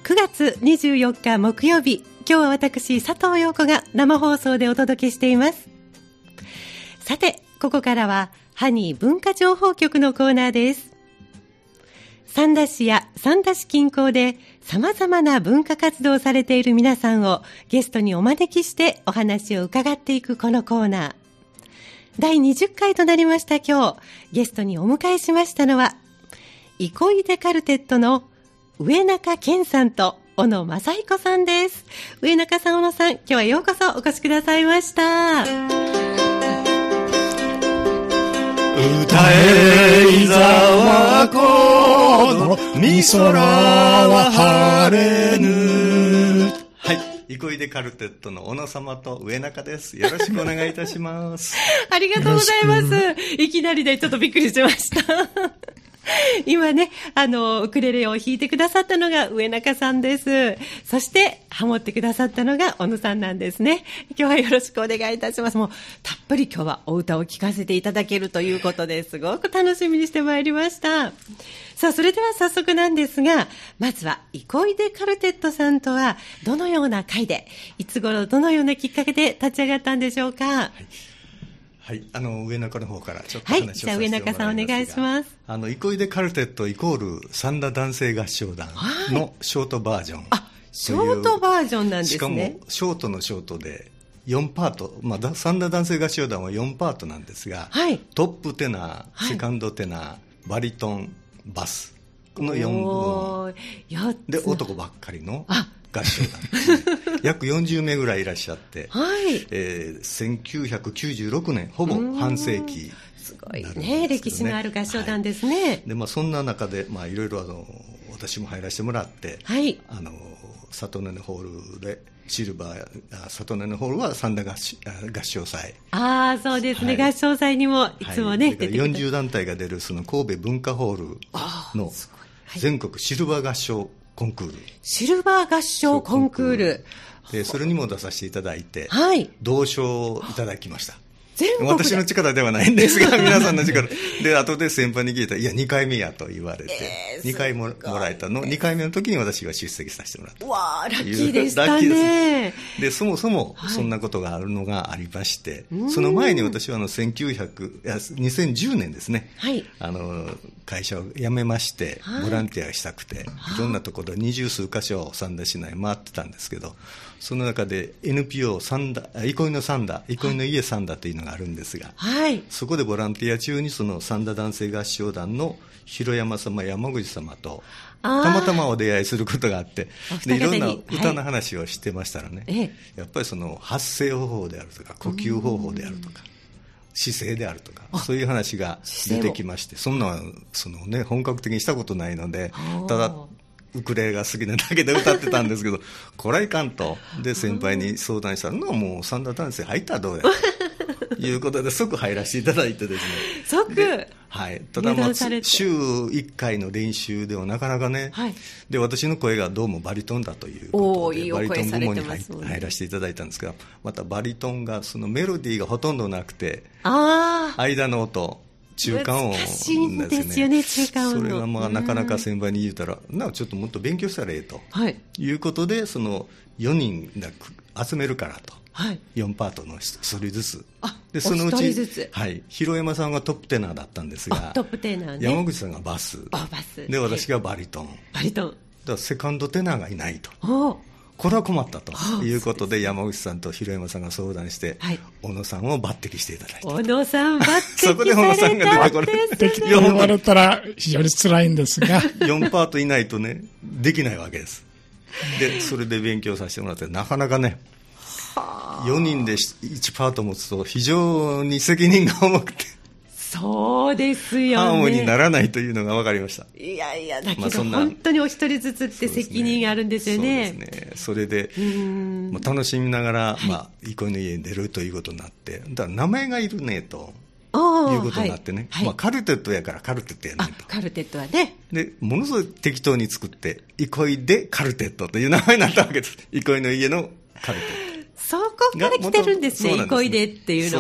9月24日木曜日、今日は私佐藤陽子が生放送でお届けしています。さて、ここからはハニー文化情報局のコーナーです。三田市や三田市近郊で様々な文化活動をされている皆さんをゲストにお招きしてお話を伺っていくこのコーナー。第20回となりました今日、ゲストにお迎えしましたのは、憩いでカルテットの上中健さんと小野正彦さんです。上中さん、小野さん、今日はようこそお越しくださいました。 歌えいざわこのみ空は晴れぬ。はい、憩いでカルテットの小野様と上中です。よろしくお願いいたします。 ありがとうございます。いきなりでちょっとびっくりしました。今ね、ウクレレを弾いてくださったのが上中さんです。そしてハモってくださったのが小野さんなんですね。今日はよろしくお願いいたします。もうたっぷり今日はお歌を聴かせていただけるということですごく楽しみにしてまいりました。さあ、それでは早速なんですが、まずは憩いでカルテットさんとはどのような会で、いつ頃どのようなきっかけで立ち上がったんでしょうか。 はい、上中の方からちょっと話をさせてもらいますが、 はい、じゃあ上中さんお願いします。 憩いでカルテットイコール三田男性合唱団のショートバージョン。 ショートバージョンなんですね。 しかもショートのショートで4パート、三田男性合唱団は4パートなんですが、はい、トップテナー、セカンドテナー、バリトン、バス、この4部門で男ばっかりの合唱団約40名ぐらいいらっしゃって、1996年ほぼ半世紀、 すごいね、歴史のある合唱団ですね。 で、そんな中でいろいろ私も入らせてもらって、里根のホールでシルバー、里根のホールは三田合唱祭、 そうですね、合唱祭にもいつもね、 出て40団体が出るその神戸文化ホールの全国シルバー合唱コンクール、 シルバー合唱コンクールで、それにも出させていただいて、銅賞をいただきました。私の力ではないんですが、皆さんの力で、後で先輩に聞いたら、いや2回目やと言われて、2回もらえたの、2回目の時に私が出席させてもらった。 わー、ラッキーでしたね。 で、そもそもそんなことがあるのがありまして、その前に私は2010年ですね、会社を辞めまして、ボランティアしたくて、いろんなところで20数カ所三田市内回ってたんですけど、その中で NPO 憩いの三田、憩いの家三田というのがあるんですが、そこでボランティア中にその三田男性合唱団の広山様、山口様とたまたまお出会いすることがあって、でいろんな歌の話をしてましたらね、やっぱりその発声方法であるとか呼吸方法であるとか姿勢であるとか、そういう話が出てきまして、そんな本格的にしたことないので、ただウクレレが好きなだけで歌ってたんですけど、これはいかんと。で、先輩に相談したのは、もう三田男性入ったらどうやということで即入らせていただいてですね。 即ただ週1回の練習ではなかなかね、で、私の声がどうもバリトンだということで、バリトン部門に入らせていただいたんですが、またバリトンがそのメロディーがほとんどなくて、間の音、中間音ですね。 ですよね、中間音。 それがなかなか先輩に言うたら、ちょっともっと勉強したらええと、いうことで、その4人集めるからと、4パートの1人ずつ。で、そのうち、広山さんがトップテナーだったんですが、 トップテナーね、 山口さんがバス。で、私がバリトン。だからセカンドテナーがいないと。これは困ったということで、山口さんと広山さんが相談して、小野さんを抜擢していただいた。 小野さん抜擢されたそこで小野さんが出てこれ。 適当に言われたら非常に辛いんですが。 4パートいないとね、できないわけです。で、それで勉強させてもらって、なかなかね、4人で1パート持つと非常に責任が重くて。 そうですよね。 ハーモニーにならないというのが分かりました。 いやいや、だけど本当にお一人ずつって責任があるんですよね。 そうですね。それで、楽しみながら、憩いの家に出るということになって、だから名前がいるねと。いうことになってね、カルテットやからカルテットやねと。 カルテットはね。 で、ものすごい適当に作って、憩いでカルテットという名前になったわけです。憩いの家のカルテット。 そこから来てるんですね、憩いでっていうのは。そうなんです。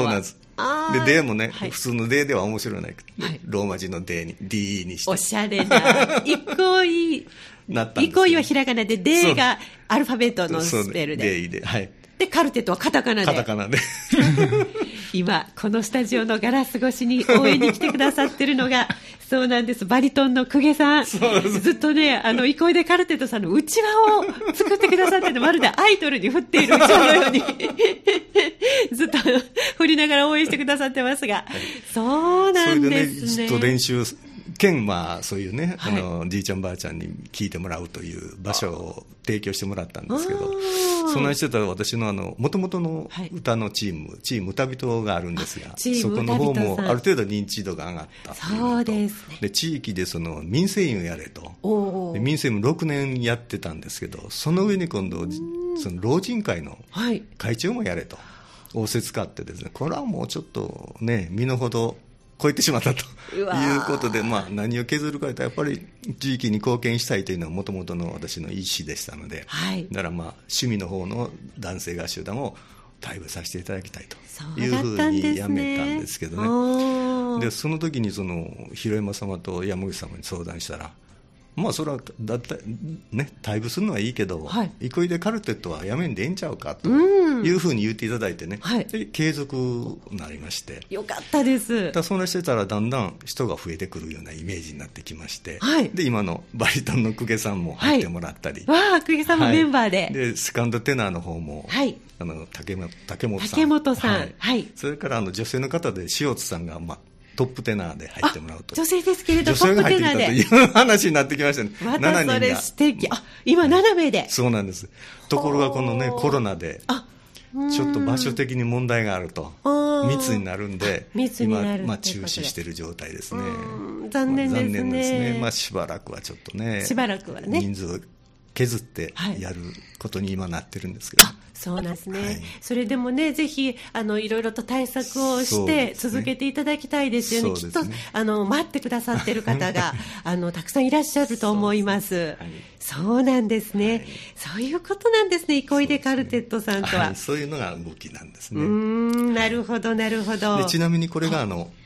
で、デーもね、普通のデーでは面白いないけど、ローマ字のデーに、DE にして。 おしゃれな。憩いはひらがなで、デーがアルファベットのスペルで。 デーで、はい。 で、カルテットはカタカナで。 カタカナで。 今、このスタジオのガラス越しに応援に来てくださってるのが、そうなんです。バリトンの公家さん。ずっとね、憩いでカルテットさんのうちわを作ってくださってて、まるでアイドルに振っているうちわのように、ずっと振りながら応援してくださってますが、そうなんですね。 それでね、ずっと練習、そういうね、じいちゃんばあちゃんに聞いてもらうという場所を提供してもらったんですけど、そんなにしてたら私の元々の歌のチーム歌人があるんですが、そこの方もある程度認知度が上がったっていうのと、そうですね。で、地域で民生委員をやれと。民生委員も6年やってたんですけど、その上に今度、老人会の会長もやれと。仰せつかってですね、これはもうちょっとね、身の程、超えてしまったということで、何を削るかというと、やっぱり地域に貢献したいというのはもともとの私の意思でしたので、だから趣味の方の男性合唱団を退部させていただきたいというふうにやめたんですけどね。で、その時に広山様と山口様に相談したら、それはだってね、退部するのはいいけど、憩いでカルテットはやめんでええんちゃうかというふうに言っていただいてね、で継続になりまして、 よかったです。 そんなしてたらだんだん人が増えてくるようなイメージになってきまして、で今のバリトンの公家さんも入ってもらったり、 公家さんもメンバーで、 でセカンドテナーの方も、竹本さん、 それから女性の方で塩津さんがトップテナーで入ってもらうと。 女性ですけれど、 女性が入ってきたという話になってきましたね。 またそれ素敵。今7名で。 そうなんです。ところがこのね、コロナで、ちょっと場所的に問題があると。密になるんで、今、中止している状態ですね。 残念ですね。 しばらくはちょっとね、人数を削ってやることに今なってるんですけど。 そうですね、それでもね、ぜひいろいろと対策をして続けていただきたいですよね。きっと待ってくださっている方がたくさんいらっしゃると思います。そうなんですね、そういうことなんですね、憩いでカルテットさんとは。 そういうのが動きなんですね。 なるほどなるほど。 でちなみにこれが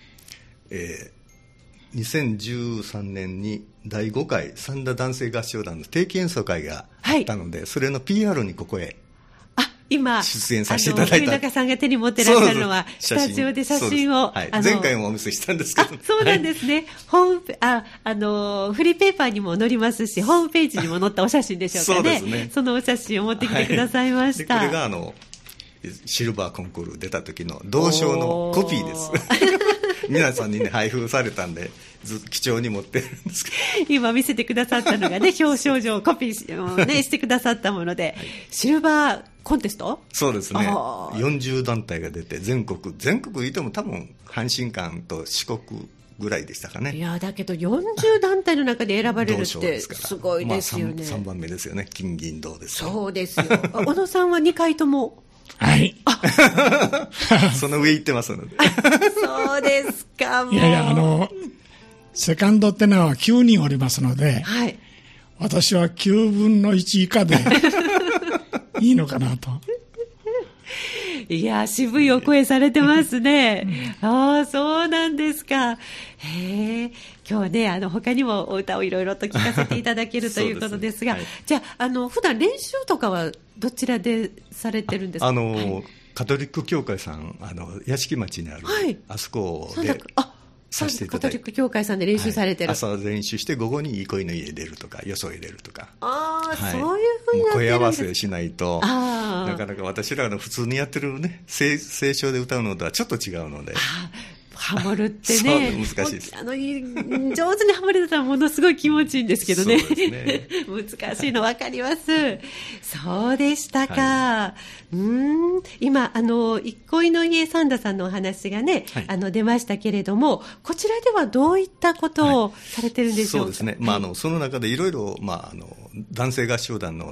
2013年に第5回三田男性合唱団の定期演奏会があったので、それの PR にここへ今出演させていただいた。 栗中さんが手に持ってらっしゃるのはスタジオで写真を、 前回もお見せしたんですけど、 そうなんですね、フリーペーパーにも載りますし、ホームページにも載ったお写真でしょうかね。そうですね。そのお写真を持ってきてくださいました。 これがシルバーコンクール出た時の銅賞のコピーです。皆さんにね、配布されたんで、貴重に持ってるんですけど。 今見せてくださったのがね、表彰状コピーをね、してくださったもので、シルバーコンテスト？ そうですね。40団体が出て、全国言っても多分、阪神間と四国ぐらいでしたかね。 いや、だけど40団体の中で選ばれるってすごいですよね。 3番目ですよね。金銀銅ですよ。 そうですよ。小野さんは2回とも。 はい。 その上行ってますので。 そうですか、もう。 いや、セカンドテナーは9人おりますので、私は9分の1以下でいいのかなと。 いや、渋いお声されてますね。そうなんですか。今日ね、他にもお歌をいろいろと聞かせていただけるということですが、じゃあ、普段練習とかはどちらでされてるんですか？ カトリック教会さん、屋敷町にある、あそこでさせていただいて、 カトリック教会さんで練習されてる。 朝練習して午後に憩いの家出るとか、よそへ出るとか。 そういうふうになってるんです。 声合わせしないと、なかなか私らの普通にやってるね、聖唱で歌うのとはちょっと違うので。 ハモるってね、 難しいです。 上手にハモれたらものすごい気持ちいいんですけどね。難しいの分かります。そうでしたか。今、憩いの家三田さんのお話がね、出ましたけれども、こちらではどういったことをされてるんでしょうか？ そうですね。その中でいろいろ、男性合唱団の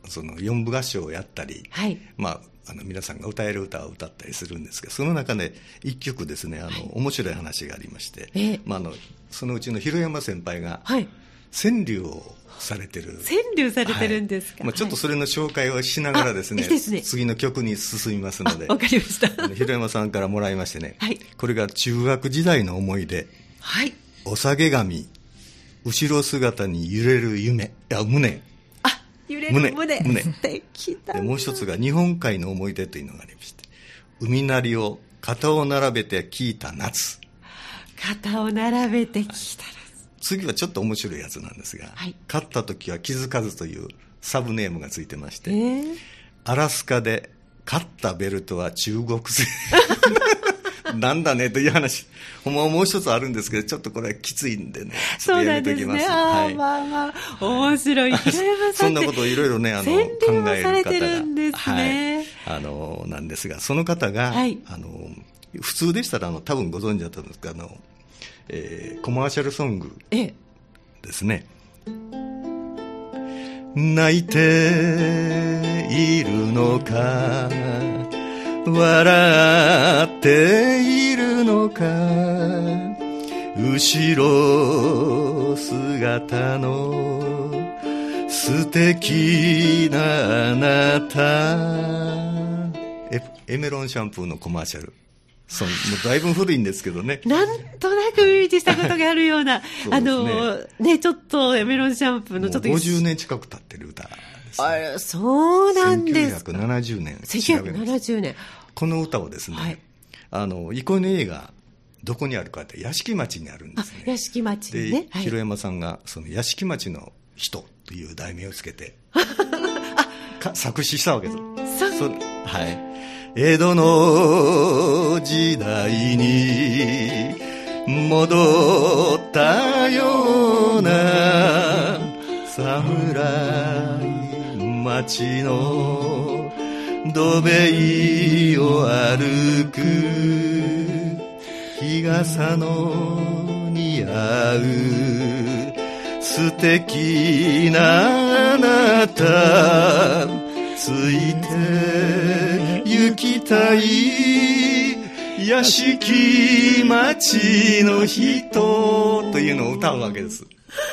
4部合唱をやったり、皆さんが歌える歌を歌ったりするんですけど、その中で一曲ですね、面白い話がありまして、そのうちの広山先輩が、 川柳をされてる。 川柳されてるんですか。 ちょっとそれの紹介をしながらですね、次の曲に進みますので。 わかりました。 広山さんからもらいましてね、これが中学時代の思い出。お下げ髪、後ろ姿に揺れる胸。 揺れる胸。素敵だ。 もう一つが日本海の思い出というのがありまして、海鳴りを肩を並べて聞いた夏。 肩を並べて聞いた夏。 次はちょっと面白いやつなんですが、勝った時は気づかずというサブネームがついてまして、アラスカで勝ったベルトは中国製なんだねという話、もう一つあるんですけど、ちょっとこれはきついんでね、ちょっとやめておきます。 面白い。平山さんってそんなことをいろいろね、考える方がなんですが、その方が、普通でしたら多分ご存知だったんですが、コマーシャルソングですね。泣いているのか笑っているのか、後ろ姿の素敵なあなた。エメロンシャンプーのコマーシャル。もうだいぶ古いんですけどね。 なんとなく耳にしたことがあるような、ちょっとエメロンシャンプーのちょっと 50年近く経ってる歌ですね。 そうなんですか。 1970年。 1970年。 この歌をですね、憩いの家がどこにあるかって屋敷町にあるんですね。屋敷町にね。 で、広山さんがその屋敷町の人という題名をつけて作詞したわけです。江戸の時代に戻ったような侍町の土塀を歩く、日傘の似合う素敵なあなた、ついて行きたい屋敷町の人というのを歌うわけです。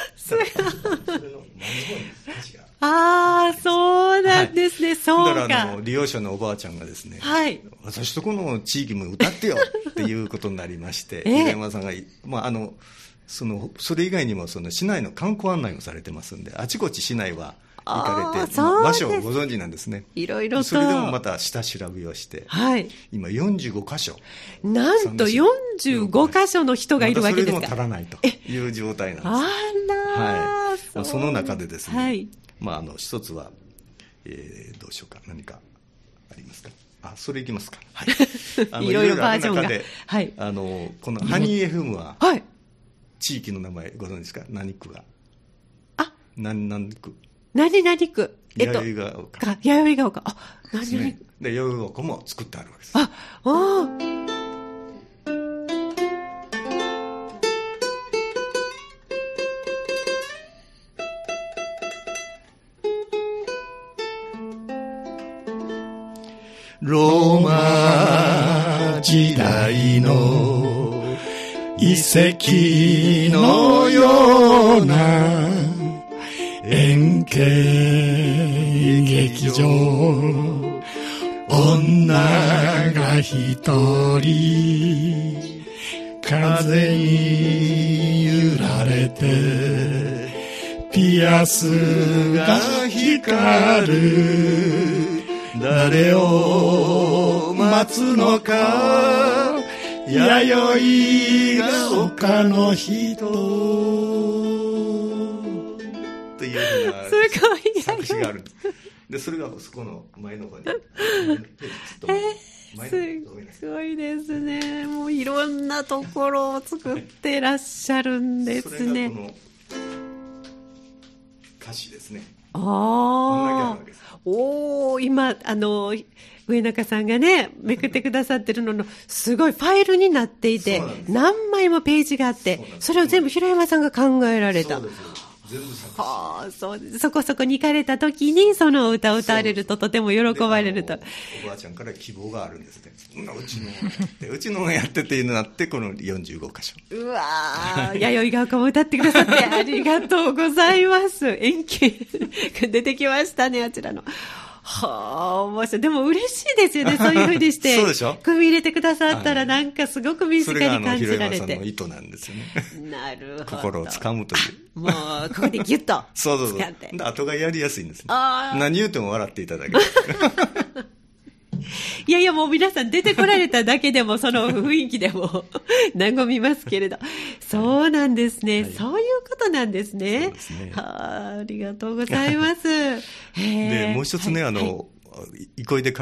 そうなんですね。そうか。 だから利用者のおばあちゃんがですね、私とこの地域も歌ってよっていうことになりまして、平山さんがそれ以外にも市内の観光案内をされてますんで、あちこち市内は行かれて、場所をご存知なんですね。 いろいろと。 それでもまた下調べをして、今45カ所。 なんと45カ所の人がいるわけですか。 それでも足らないという状態なんです。その中でですね、一つは、どうしようか、何かありますか。それいきますか。 いろいろバージョンが。 このハニー FM は、地域の名前ご存知ですか。何区が。何区。 何区。 弥生が丘。 弥生が丘。何々。 で、弥生が丘も作ってあるわけです。ローマ時代の遺跡のような円形劇場、女が一人風に揺られて、ピアスが光る、誰を待つのか、弥生が丘の人というような作詞があるんです。で、それがそこの前の方に。 すごいですね。もういろんなところを作ってらっしゃるんですね。 それがこの歌詞ですね。こんだけあるわけです。 今上中さんがねめくってくださってるののすごいファイルになっていて、何枚もページがあって、それを全部平山さんが考えられた。 全部作詞。 はあ、そうです。そこそこに行かれた時にその歌を歌われるととても喜ばれると。 おばあちゃんから希望があるんですね。うちのやって、うちのがやってていうのになって、この45箇所。 うわー、弥生が丘も歌ってくださってありがとうございます。遠近出てきましたね、あちらの。はあ、面白い。でも嬉しいですよね、そういうふうにして。 そうでしょ。 組み入れてくださったら、なんかすごく身近に感じられて。 それが広山さんの意図なんですよね。 なるほど。 心をつかむという。 もう、ここでギュッと。 そうそうそう。で、後がやりやすいんですね。何言うても笑っていただける。 いやいや、もう皆さん出てこられただけでも、その雰囲気でも和みますけれど。そうなんですね。はい、そういうことなんですね。そうですね。はあ、ありがとうございます。 で、もう一つね、憩いで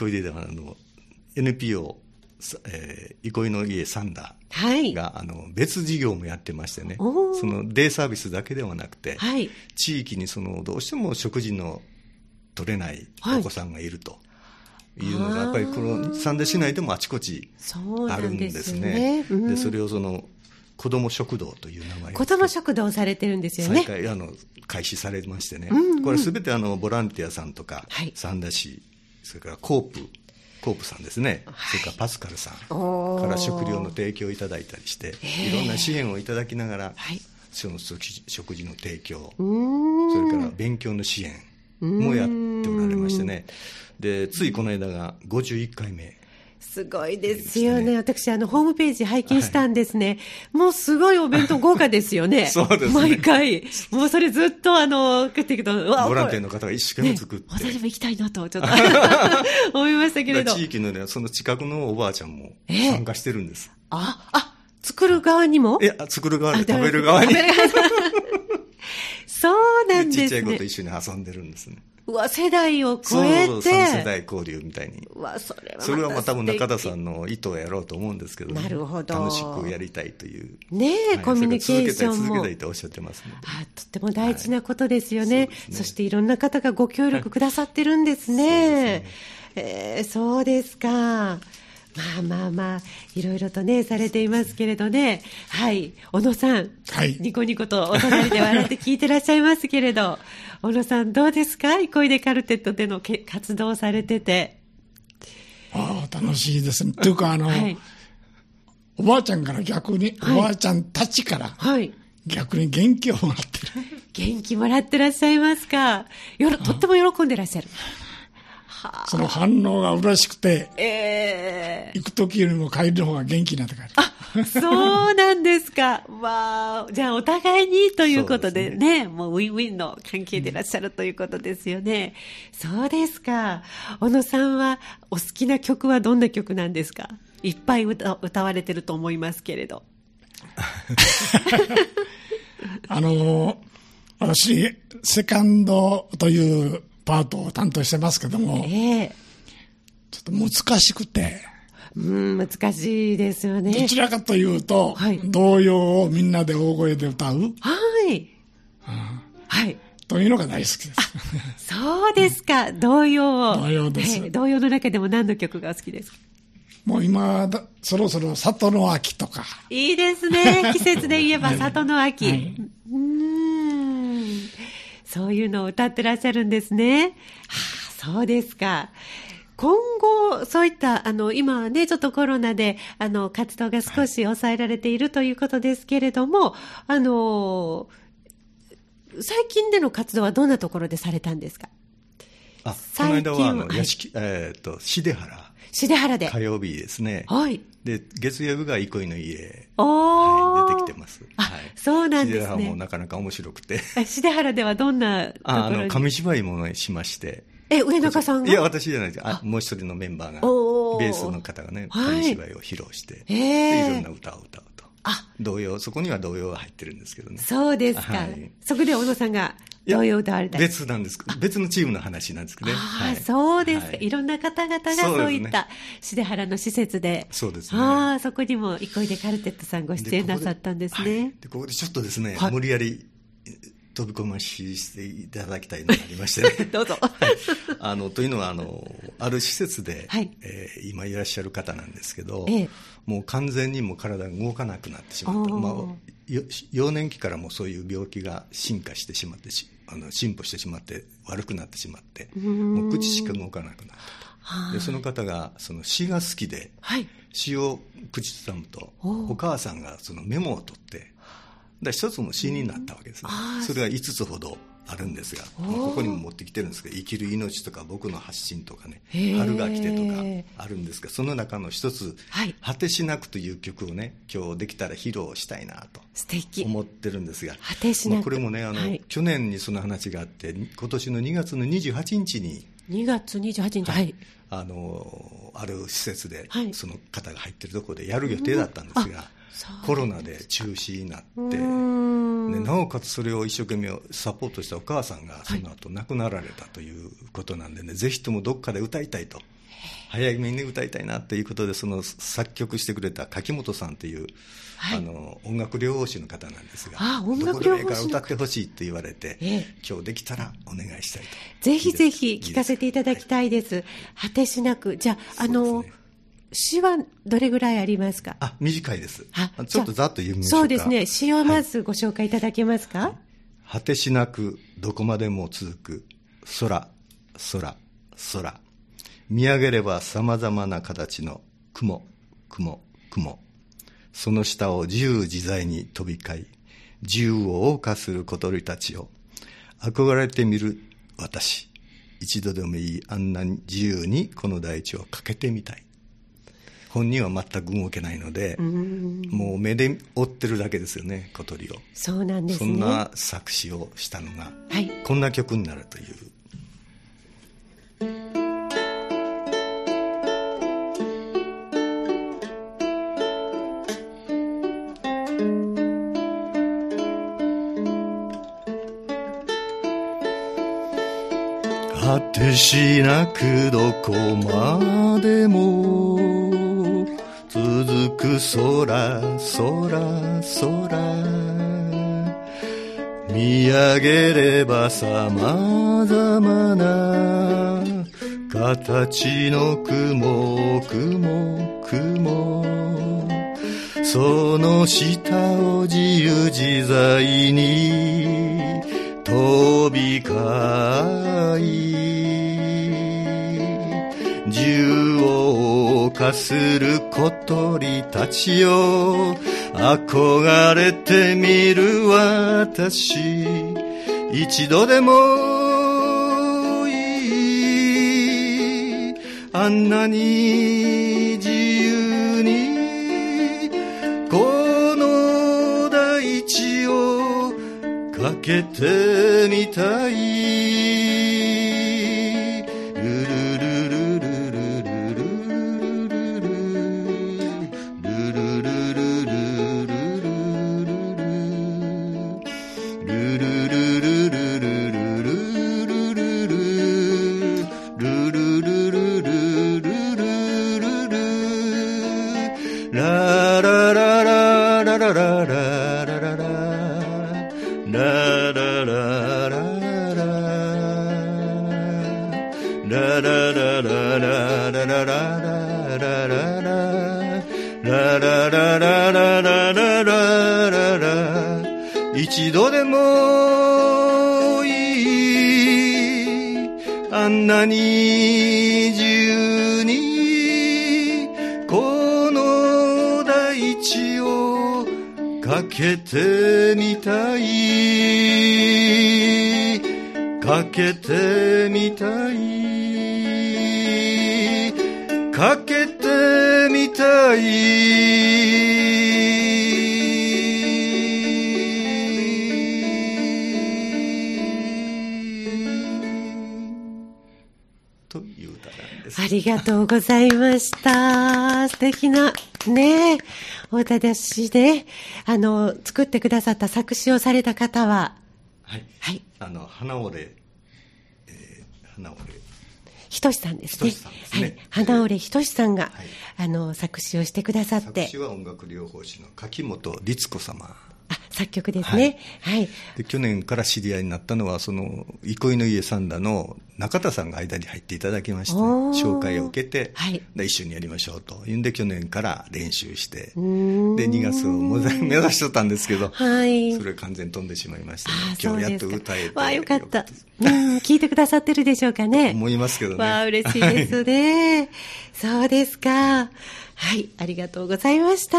NPO、憩いの家サンダーが、はい、別事業もやってましてね、そのデイサービスだけではなくて、はい、地域にどうしても食事の取れないお子さんがいると。いうのがやっぱりこの三田市内でもあちこちあるんですね。で、それを子ども食堂という名前子ども食堂をされてるんですよね。 再開始されましてね、これすべてボランティアさんとか、はい、三田市、それからコープさんですね、はい、それからパスカルさんから食料の提供をいただいたりして、いろんな支援をいただきながら、はい、その食事の提供、それから勉強の支援もやっておられましてね。で、ついこの間が51回目。 すごいですよね。私、ホームページ拝見したんですね。はい、もうすごいお弁当豪華ですよね。 そうですね。 毎回。もうそれずっと食っていくと、 ボランティアの方が一生懸命作って。 私も行きたいなと、ちょっと思いましたけれど。 地域のね、その近くのおばあちゃんも参加してるんです。 作る側にも？ いや、作る側に、食べる側に。 そうなんですね。 ちっちゃい子と一緒に遊んでるんですね。 世代を超えて。 そう、3世代交流みたいに。 それは多分中田さんの意図をやろうと思うんですけど、ね、 なるほど。 楽しくやりたいという。 ねえ、はい、コミュニケーションも。 続けたいっておっしゃってますね。 とっても大事なことですよね。はい、そしていろんな方がご協力くださってるんですね。そうですか。まあ、いろいろとね、されていますけれどね。はい。小野さん。はい。ニコニコとお隣で笑って聞いてらっしゃいますけれど、小野さんどうですか？憩いでカルテットでの活動されてて。 楽しいですね。というか、はい、おばあちゃんから逆に、はい、おばあちゃんたちから、はい、逆に元気をもらってる。 元気もらってらっしゃいますか？とっても喜んでらっしゃる。 その反応が嬉しくて、行く時よりも帰る方が元気になって帰る。 そうなんですか。じゃあお互いにということでね、もうウィンウィンの関係でいらっしゃるということですよね。そうですか。小野さんはお好きな曲はどんな曲なんですか？いっぱい歌われてると思いますけれど。 私、セカンドというパートを担当してますけども、ちょっと難しくて。 難しいですよね。 どちらかというと、はい、童謡をみんなで大声で歌う。 はい。はい。 というのが大好きです。 そうですか。童謡を。 童謡です。 童謡の中でも何の曲がお好きですか？ もう今、そろそろ里の秋とか。 いいですね。季節で言えば里の秋。はい、そういうのを歌ってらっしゃるんですね。そうですか。今後、そういった、今はね、ちょっとコロナで、活動が少し抑えられているということですけれども、最近での活動はどんなところでされたんですか？ この間は、重原。 重原で。 火曜日ですね。 はい。 で、月曜日が憩いの家。はい、出てきてます。はい。 そうなんですね。 重原もなかなか面白くて。 重原ではどんなところに？ 紙芝居もしまして。 上中さんが？ いや、私じゃないです。もう一人のメンバーが、ベースの方がね、紙芝居を披露して、いろんな歌を歌うと。童謡、そこには童謡が入ってるんですけどね。 そうですか。そこで小野さんが童謡を歌われた。 別なんです。別のチームの話なんですけどね。 そうですか。いろんな方々がそういった重原の施設で。 そうですね。 そこにも憩いでカルテットさんご出演なさったんですね。 で、ここでちょっとですね、無理やり飛び込ましていただきたいのがありましてね。 どうぞ。 というのは、ある施設で、今いらっしゃる方なんですけど、もう完全にもう体が動かなくなってしまった。 幼年期からもそういう病気が進化してしまって進歩してしまって悪くなってしまって、もう口しか動かなくなったと。でその方がその詩が好きで、詩を口ずさむとお母さんがそのメモを取って一つの詩になったわけですね。それが5つほどあるんですが、ここにも持ってきてるんですけど、生きる命とか僕の発信とかね、春が来てとかあるんですが、その中の一つ、果てしなくという曲をね、今日できたら披露したいなと思ってるんですが、 果てしなく、 これもね去年にその話があって、今年の2月の28日に 2月28日、 ある施設でその方が入ってるところでやる予定だったんですが、コロナで中止になって、なおかつそれを一生懸命サポートしたお母さんがその後亡くなられたということなんでね、ぜひともどっかで歌いたいと、早めに歌いたいなということで、その作曲してくれた柿本さんという、音楽療法士の方なんですが、どこでもいいから歌ってほしいと言われて、今日できたらお願いしたいと。 ぜひぜひ聞かせていただきたいです。果てしなく。じゃあ、詩はどれぐらいありますか？ 短いです。ちょっとざっと読みましょうか。 そうですね。詩をまずご紹介いただけますか？ 果てしなくどこまでも続く空、空、空。見上げれば様々な形の雲、雲、雲。その下を自由自在に飛び交い、自由を謳歌する小鳥たちを憧れてみる私。一度でもいいあんなに自由にこの大地を駆けてみたい。本人は全く動けないので、もう目で追ってるだけですよね、小鳥を。 そうなんですね。 そんな作詞をしたのが、こんな曲になるという。果てしなくどこまでも続く空、空、空。見上げれば様々な形の雲、雲、雲。その下を自由自在に飛び交い、自由を謳歌する小鳥たちを憧れてみる私。一度でもいいあんなに自由にこの大地を駆けてみたい。一度でもいいあんなに自由にこの大地を駆けてみたい、駆けてみたい、駆けてみたい。 ありがとうございました。素敵なね、お歌出しで、作ってくださった作詞をされた方は、 花折ひとしさんですね。花折ひとしさんが、作詞をしてくださって。 作詞は音楽療法士の柿本律子様。 作曲ですね。はい。 で去年から知り合いになったのは、憩いの家サンダの中田さんが間に入っていただきまして、紹介を受けて、で一緒にやりましょうというんで、去年から練習して、で2月を目指しとったんですけど、それ完全に飛んでしまいました、ね。今日やっと歌えて。 わあ、よかった。聞いてくださってるでしょうかね。 思いますけどね。 わあ、嬉しいですね。そうですか。はい、ありがとうございました。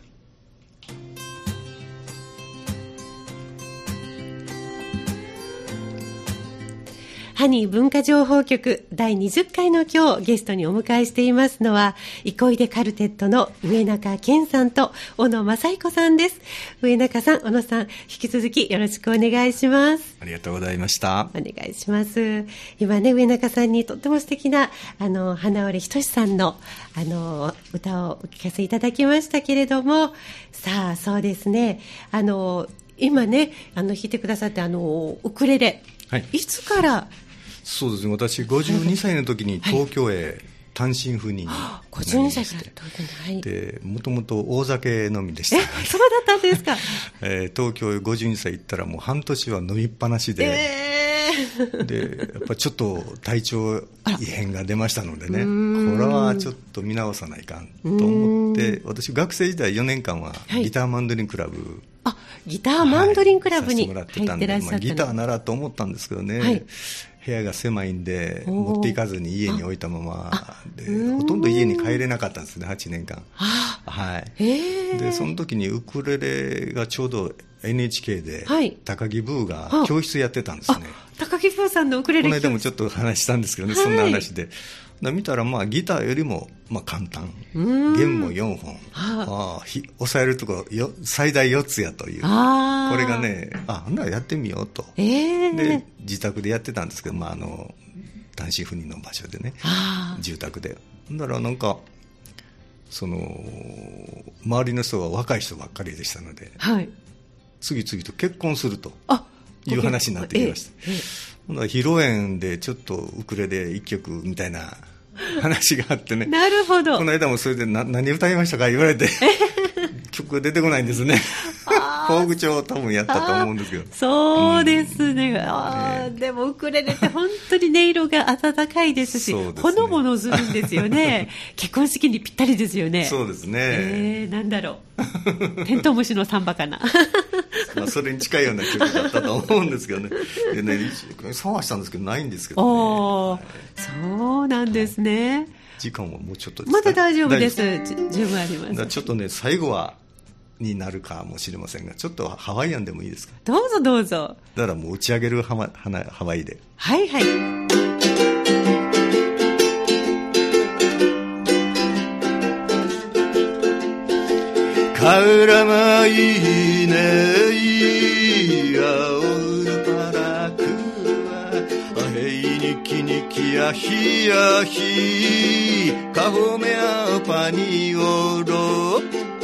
ハニー文化情報局第20回の今日、ゲストにお迎えしていますのは、憩いでカルテットの上中健さんと小野正彦さんです。上中さん、小野さん、引き続きよろしくお願いします。 ありがとうございました。 お願いします。今ね、上中さんにとっても素敵な花折仁さんの歌をお聞かせいただきましたけれども、さあ、そうですね、今ね、弾いてくださってウクレレ、いつから？ そうですね、私52歳の時に東京へ単身赴任になりまして、 52歳から東京に、 でもともと大酒飲みでした。 そうだったんですか。 東京へ52歳行ったらもう半年は飲みっぱなしで、でやっぱちょっと体調異変が出ましたのでね、これはちょっと見直さないかんと思って、私学生時代4年間はギターマンドリンクラブ、 ギターマンドリンクラブに入ってらっしゃった、 ギターならと思ったんですけどね、部屋が狭いんで持っていかずに家に置いたままで、ほとんど家に帰れなかったんですね、8年間。でその時にウクレレがちょうど NHK で高木ブーが教室やってたんですね。 高木ブーさんのウクレレこの間もちょっと話したんですけどね、そんな話で見たらギターよりも簡単、弦も4本、押さえるところ最大4つやという、これがね、ほんならやってみようと、で自宅でやってたんですけど、単身赴任の場所でね、住宅で。だからなんか周りの人が若い人ばっかりでしたので、次々と結婚するという話になってきました。披露宴でちょっとウクレレ1曲みたいな話があってね。 なるほど。 この間もそれで何歌いましたか言われて曲が出てこないんですね。工具調多分やったと思うんですけど。 そうですね。でもウクレレって本当に音色が温かいですし、ほのぼのするんですよね。結婚式にぴったりですよね。 そうですね。 なんだろう。テントウムシのサンバかな。 それに近いような曲だったと思うんですけどね。でね、探したんですけどないんですけどね。 そうなんですね。 時間はもうちょっとですか？ まだ大丈夫です。十分あります。 ちょっとね、最後はになるかもしれませんが、ちょっとハワイアンでもいいですか？ どうぞどうぞ。 だからもう打ち上げるハワイで。 はいはい。 カウラマイネイアオルパラクアヘイニキニキヤヒヤヒカホメアパニオロ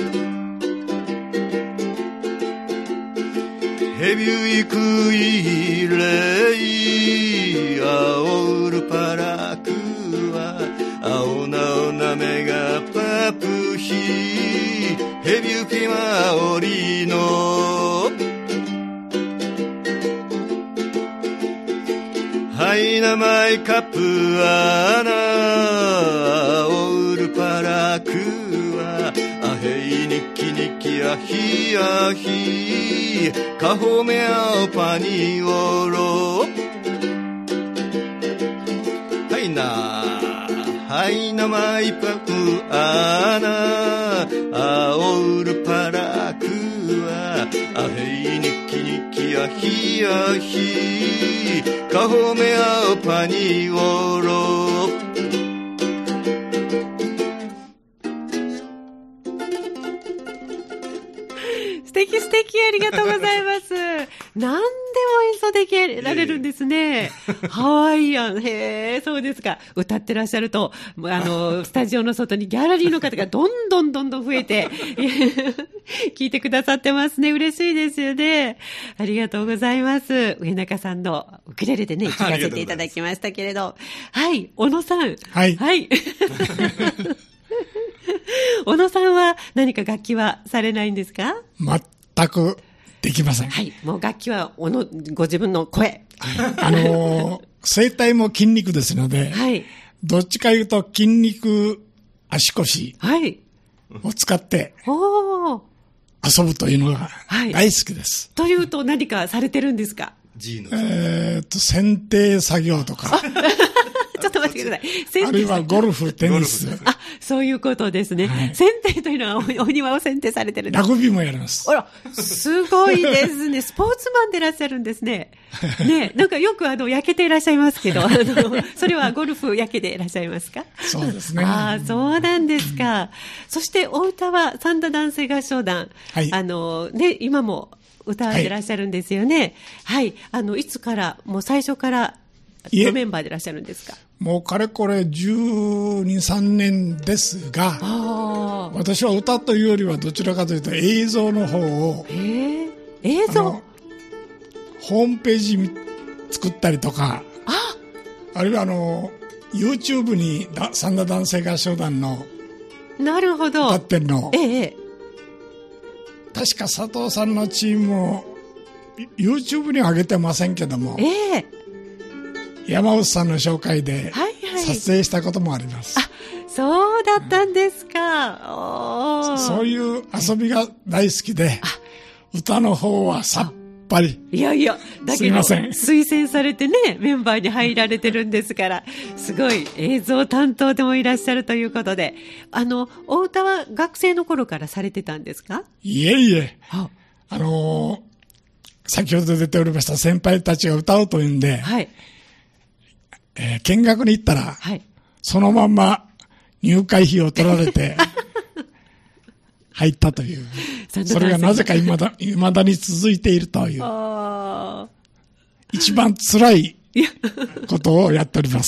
ヘビュイクイレイアオルパラクア青なおなめがパプヒヘビュピマオリノハイナマイカプアナオルパラクアアヘイニキニキアヒアヒカホメアオパニオロハイナマイパプアナアオルパラクアアヘイニキニキアヒアヒカホメアオパニオロ素敵素敵、ありがとうございます。何でも演奏できられるんですね。ハワイアン、へえ、そうですか。歌ってらっしゃると、スタジオの外にギャラリーの方がどんどん増えて、聞いてくださってますね。嬉しいですよね。ありがとうございます。上中さんのウクレレでね、聞かせていただきましたけれど。はい、小野さん。 はい。 はい。小野さんは何か楽器はされないんですか？ 全くできません。 はい。もう楽器はご自分の声。 声帯も筋肉ですので、はい、どっちかいうと筋肉足腰を使って、遊ぶというのが大好きです。 というと何かされてるんですか？ 剪定作業とか。 ちょっと待ってください。 あるいはゴルフ、テニス。 あ、そういうことですね。はい、剪定というのはお庭を剪定されてるんです。 ラグビーもやります。 あら、すごいですね。スポーツマンでいらっしゃるんですね。ね、なんかよく焼けていらっしゃいますけど、それはゴルフ焼けでいらっしゃいますか？ そうですね。 ああ、そうなんですか。そしてお歌は三田男性合唱団。はい。ね、今も歌われていらっしゃるんですよね。はい。いつから、もう最初からメンバーでいらっしゃるんですか？ もうかれこれ12、3年ですが、私は歌というよりはどちらかというと映像の方を、 映像ホームページ作ったりとか、あるいはYouTube に三田男性合唱団のなるほど歌ってるのを、確か佐藤さんのチームを YouTube に上げてませんけども、山内さんの紹介で撮影したこともあります。 あ、そうだったんですか。 そういう遊びが大好きで、歌の方はさっぱり。 いやいや、だけど推薦されてね、メンバーに入られてるんですから、すごい映像担当でもいらっしゃるということで、お歌は学生の頃からされてたんですか？ いえいえ、先ほど出ておりました先輩たちが歌うというんで、はい、見学に行ったら、はい、そのまんま入会費を取られて入ったという、それがなぜか未だに続いているという、一番辛いことをやっております。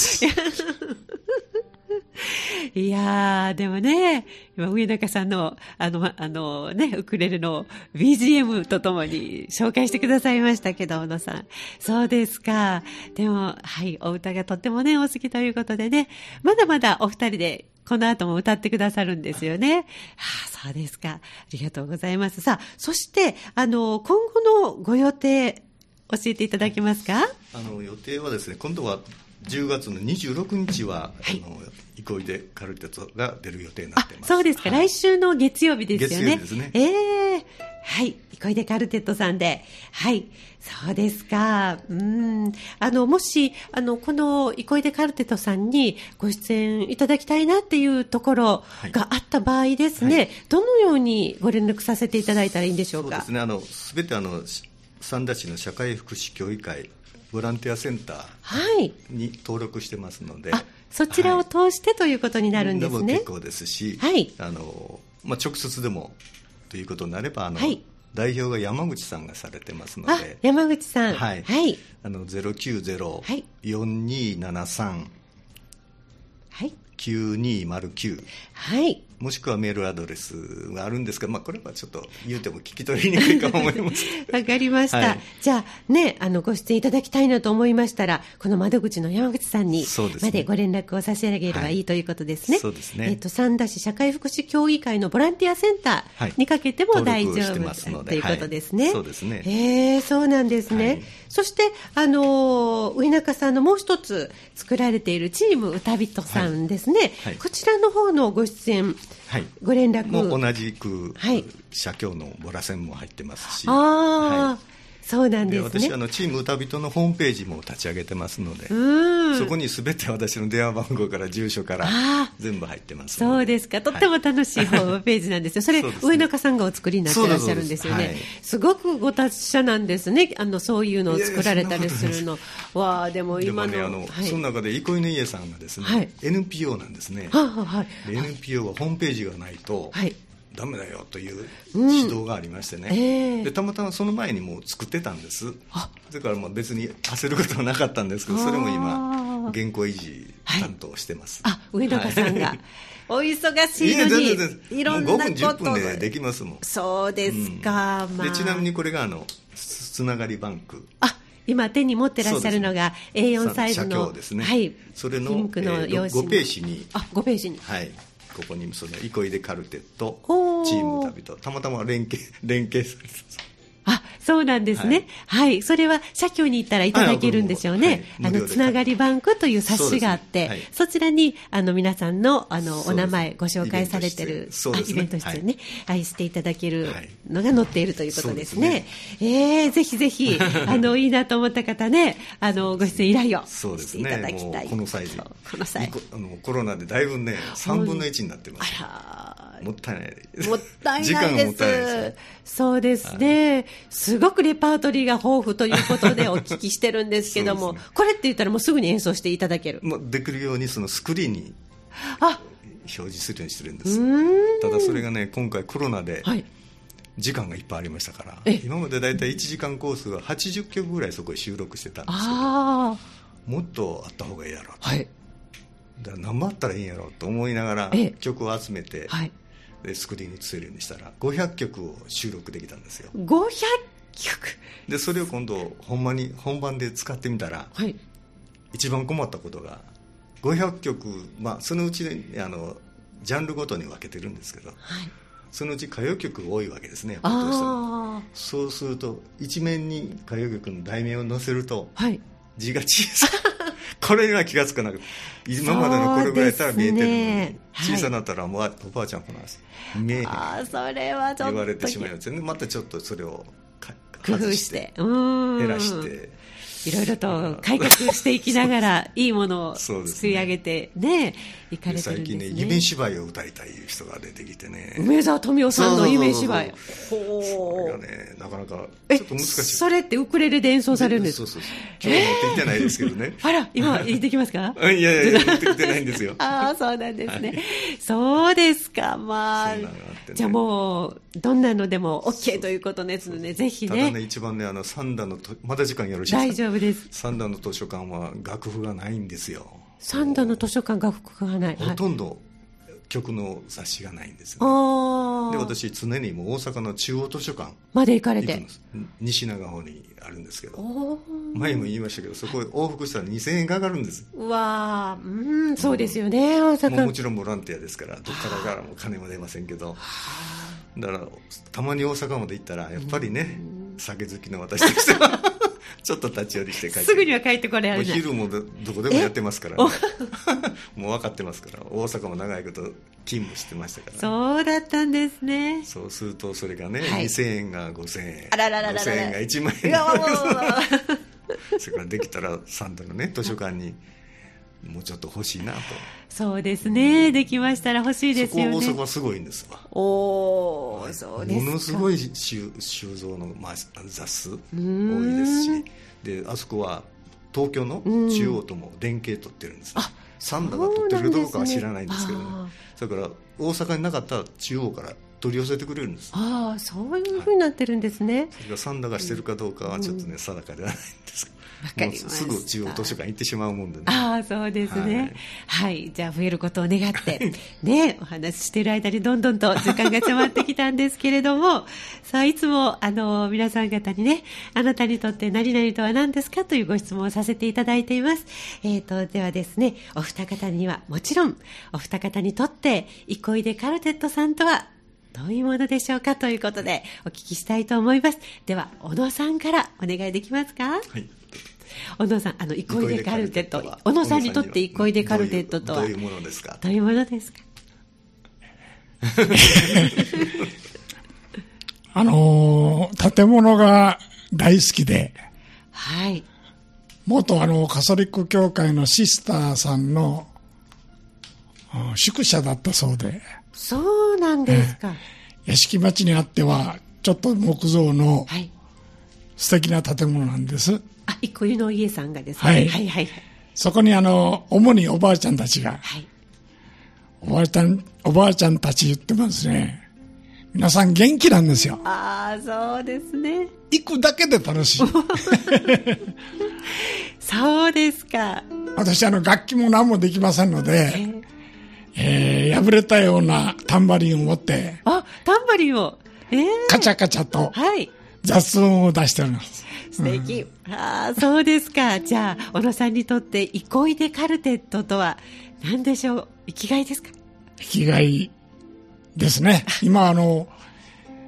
いやー、でもね、今上中さんのね、ウクレレの BGM とともに紹介してくださいましたけど、小野さん。そうですか。でも、はい、お歌がとってもね、お好きということでね、まだまだお二人でこの後も歌ってくださるんですよね。そうですか。ありがとうございます。さあ、そして、今後のご予定、教えていただけますか？ 予定はですね、今度は10月の26日は、憩いでカルテットが出る予定になっています。 そうですか、来週の月曜日ですよね。 月曜日ですね。 はい、憩いでカルテットさんで、はい、そうですか。もしこの憩いでカルテットさんにご出演いただきたいなっていうところがあった場合ですね、どのようにご連絡させていただいたらいいんでしょうか？ そうですね、すべて三田市の社会福祉協議会ボランティアセンターに登録してますので、 そちらを通してということになるんですね。 でも結構ですし、直接でもということになれば代表が山口さんがされてますので、 山口さん、 はい、090-4273 9209、 はい、 もしくはメールアドレスがあるんですが、これはちょっと言うても聞き取りにくいかも思いますわかりました、はい、じゃあね、ご出演いただきたいなと思いましたら、この窓口の山口さんにまでご連絡を差し上げればいいということですね。 そうですね。 三田市社会福祉協議会のボランティアセンターにかけても大丈夫ということですね。 そうですね。 そうなんですね。そして上中さんのもう一つ作られているチーム歌人さんですね、こちらの方のご出演、ご連絡も同じく、社協のボラセンも入ってますし、 そうなんですね。 私チーム歌人のホームページも立ち上げてますので、そこにすべて私の電話番号から住所から全部入ってますので。 そうですか、とっても楽しいホームページなんですよ。それ上中さんがお作りになってらっしゃるんですよね。すごくご達者なんですね、そういうのを作られたりするのは。でも今のその中で憩いの家さんがですね、NPO なんですね。NPO はホームページがないとダメだよという指導がありましてね、でたまたまその前にもう作ってたんです。だから別に焦ることはなかったんですけど、それも今原稿維持担当してます。 上中さんがお忙しいのにいろんなこともう5分10分でできますもん。 そうですか、 でちなみにこれがつながりバンク、 今手に持ってらっしゃるのが A4 サイズのですね、それのピンクの用紙 5ページに 5ページに、 ここにその憩いでカルテットチーム旅とたまたま連携されてます。 そうなんですね。はい。それは社協に行ったらいただけるんでしょうね。つながりバンクという冊子があって、そちらに、皆さんの、お名前ご紹介されてる、イベント室にね、していただけるのが載っているということですね。ぜひぜひ、いいなと思った方ね、ご出演依頼をしていただきたい。 この際コロナでだいぶね、3分の1になってます。もったいないです。 もったいないです。時間がもったいないです。そうですね。すごくレパートリーが豊富ということでお聞きしてるんですけども、これって言ったらもうすぐに演奏していただける。 できるようにそのスクリーンに表示するようにしてるんです。ただそれがね、今回コロナで時間がいっぱいありましたから、今までだいたい1時間コースが80曲ぐらいそこへ収録してたんですけど、もっとあった方がいいやろうと。だから何もあったらいいんやろうと思いながら曲を集めて、でスクリーンに映せるようにしたら500曲を収録できたんですよ。 500曲でそれを今度本番で使ってみたら、一番困ったことが500曲、そのうち、ね、ジャンルごとに分けてるんですけど、そのうち歌謡曲が多いわけですね。そうすると一面に歌謡曲の題名を載せると、字が小さいこれには気がつかなくて、今までのこれぐらいやったら見えてるのに、小さなったらもうおばあちゃんこの話見えへん、 それはちょっと言われてしまいますよね。またちょっっとそれを工夫して減らしていろいろと改革していきながらいいものを作り上げてね、いかれてるんですね。最近ね、夢芝居を歌いたい人が出てきてね、 梅沢富美男さんの夢芝居、 それがね、なかなかちょっと難しい。 それってウクレレで演奏されるんですか？ 今日持ってきてないですけどね。 あら、今入れてきますか？ いや持ってきてないんですよ。 そうなんですね。そうですか。じゃあもうどんなのでも OK ということですので、ぜひね。ただね、一番ね、三段のまだ時間よろしいですか？ 大丈夫です。 三段の図書館は楽譜がないんですよ。 三段の図書館楽譜がない。 ほとんど曲の雑誌がないんですね。で、私常にもう大阪の中央図書館まで行かれて、 西長方にあるんですけど、前も言いましたけど、そこへ往復したら2000円かかるんです。 そうですよね。大阪もちろんボランティアですから、どっからも金も出ませんけど、だからたまに大阪まで行ったらやっぱりね、酒好きの私としてはちょっと立ち寄りして帰って、 すぐには帰ってこれあるじゃん。 昼もどこでもやってますから、ね、もう分かってますから。大阪も長いこと勤務してましたから、ね、 そうだったんですね。 そうするとそれがね、2000円が5000円、5000円が1万円それからできたら三度のね図書館にもうちょっと欲しいなと。 そうですね、できましたら欲しいですよね。 そこ大阪はすごいんですわ。 そうですか。 ものすごい収蔵の、雑誌多いですし、であそこは東京の中央とも連携取ってるんです。三田が取ってるかどうかは知らないんですけどね。だから大阪になかったら中央から取り寄せてくれるんです。 そういうふうになってるんですね。 それが三田がしてるかどうかはちょっとね、定かではないんですが、もうすぐ中央図書館行ってしまうもんでね。 そうですね。じゃあ増えることを願ってね、お話ししている間にどんどんと時間が迫ってきたんですけれども、さあいつも皆さん方にね、あなたにとって何々とは何ですかというご質問をさせていただいています。ではですね、お二方にはもちろんお二方にとって憩いでカルテットさんとはどういうものでしょうかということでお聞きしたいと思います。では小野さんからお願いできますか？小野さん、憩いでカルテット、小野さんにとって憩いでカルテットとはどういうものですか？ どういうものですか？ 建物が大好きで、元カソリック教会のシスターさんの宿舎だったそうで。 そうなんですか。 屋敷町にあってはちょっと木造の素敵な建物なんです。 憩いの家さんがですね。 そこに主におばあちゃんたちが、おばあちゃんたち言ってますね。皆さん元気なんですよ。 そうですね。 行くだけで楽しい。 そうですか。 私楽器も何もできませんので、破れたようなタンバリンを持って、 タンバリンを、 カチャカチャと雑音を出しております。 素敵。そうですか。じゃあ小野さんにとって憩いでカルテットとは何でしょう？生きがいですか？ 生きがいですね。今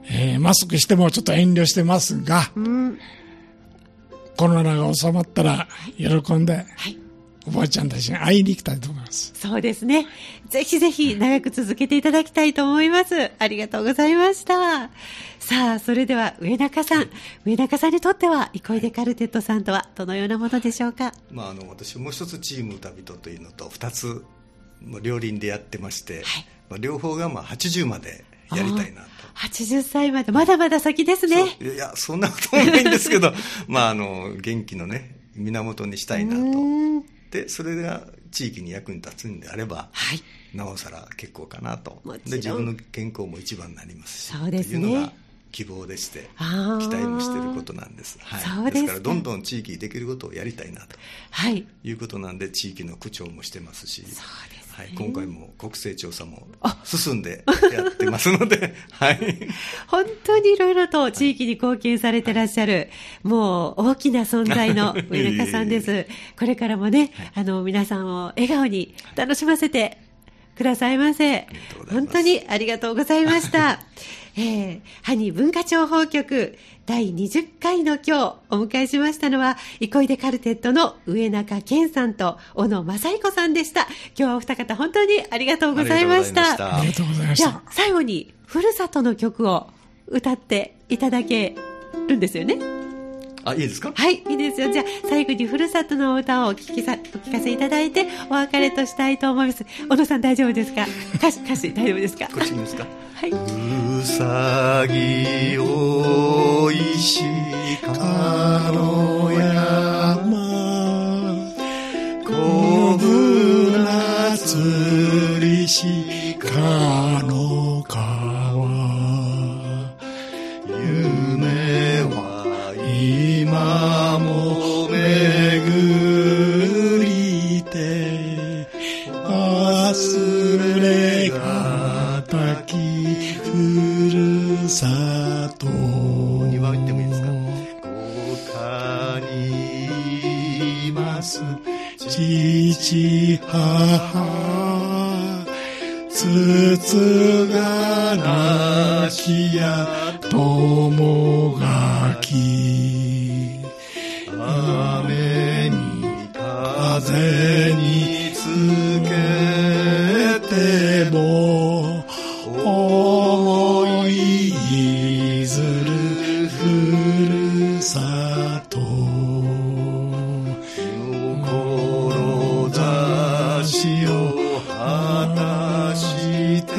マスクしてもちょっと遠慮してますが、コロナが収まったら喜んで、おばあちゃんたちに会いに行きたいと思います。 そうですね。ぜひぜひ長く続けていただきたいと思います。ありがとうございました。さあ、それでは上中さんにとっては憩いでカルテットさんとはどのようなものでしょうか。 私もう一つチーム歌人というのと2つ両輪でやってまして、両方が80までやりたいなと。 80歳までまだまだ先ですね。 いや、そんなこともないんですけど元気のね源にしたいなと。でそれが地域に役に立つんであれば、なおさら結構かなと。で自分の健康も一番になりますし、 そうですね、 というのが希望でして期待もしていることなんです。ですからどんどん地域にできることをやりたいなと、いうことなんで地域の区長もしてますし、今回も国勢調査も進んでやってますので本当にいろいろと地域に貢献されてらっしゃる、もう大きな存在の上中さんです。これからもね、皆さんを笑顔に楽しませてくださいませ。本当にありがとうございました。ハニー文化情報局第20回の今日お迎えしましたのは憩いでカルテットの上中健さんと小野正彦さんでした。今日はお二方本当にありがとうございました。 ありがとうございました。 じゃあ最後にふるさとの曲を歌っていただけるんですよね。 いいですか。 はい、いいですよ。じゃあ最後にふるさとの歌をお聞かせいただいてお別れとしたいと思います。小野さん大丈夫ですか。歌詞大丈夫ですか。 こっちですか。 はい。 うさぎおいしかの山こぶなつりしかの川夢は今も巡りて忘れがたきふるさと2番言ってもいいですか。他にいます父母つつがなきや友がき雨に風につけても思いずるふるさと志を果たして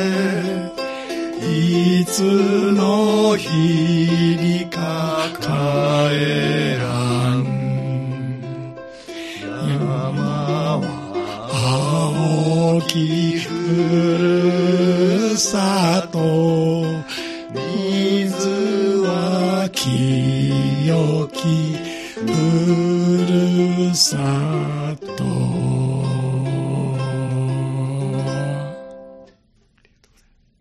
いつの日にか帰らん山は青きふるさと水は清きふるさと